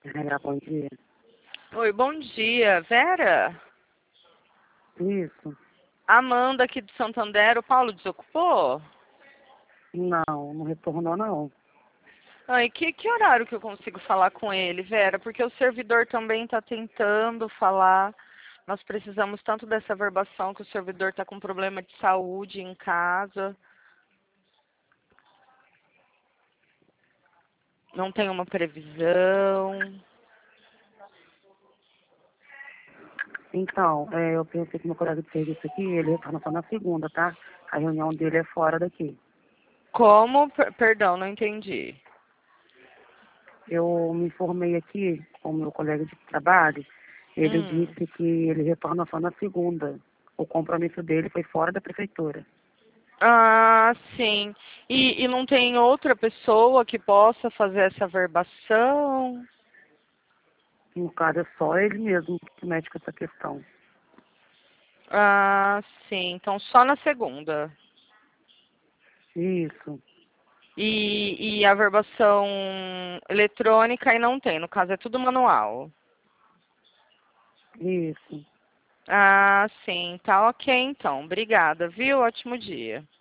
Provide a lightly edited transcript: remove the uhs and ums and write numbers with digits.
Bom dia. Oi, bom dia. Vera? Isso. Amanda aqui de Santander. O Paulo desocupou? Não, não retornou não. Ai, que horário que eu consigo falar com ele, Vera? Porque o servidor também está tentando falar. Nós precisamos tanto dessa verbação que o servidor está com problema de saúde em casa. Não tem uma previsão. Então, eu pensei que meu colega de serviço aqui, ele retorna só na segunda, tá? A reunião dele é fora daqui. Como? Perdão, não entendi. Eu me informei aqui com o meu colega de trabalho, ele Hum. disse que ele retorna só na segunda. O compromisso dele foi fora da prefeitura. Ah, sim. E não tem outra pessoa que possa fazer essa verbação? No caso, é só ele mesmo que mexe com essa questão. Ah, sim. Então só na segunda. Isso, E a verbação eletrônica aí não tem, no caso é tudo manual. isso. Ah, sim. Tá ok então. Obrigada, viu? Ótimo dia.